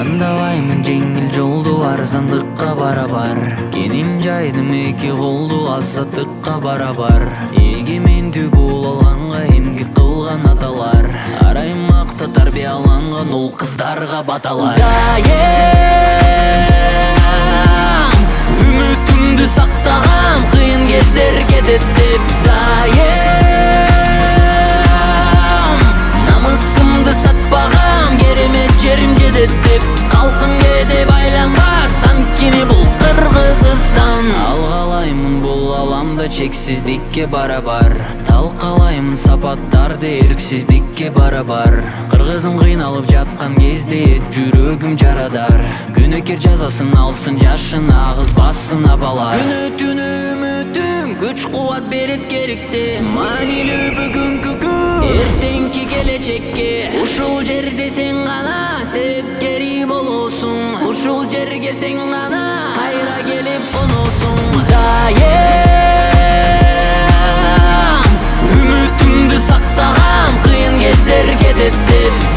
Тандабаймын жеңил жолду арзандыкка барабар. Кеним жайдым эки колду азаттыкка барабар. Эгемендүү бул алганга эмгек кылган аталар. Араймакта тарбияланган ул кыздарга баталар. Үмүтүмдү сактагам, кыйын кездер кетет деп. Намысымды сатпагам, керемет жерим жетет деп. Калкын кете байланбас, анткени бул Кыргызстан. Алгалаймын бул аламда чексиздикке барабар. Талкалаймын сапаттарды эрксиздикке барабар. Кыргызым кыйналып жаткан кезде жүрөгүм жарадар. Күнөкер жазасын алсын, жашын агызбасын абалар. Күнү түнү үмүтүм күч кубат берет керекте. Маанилүү бүгүнкү күн, эртеңки келечекке. Ушул жерде сен гана себепкери болосуң. Ушул жерге сен гана кайра келип коносуң. Үмүтүмдү сактагам, кыйын кездер кетет деп.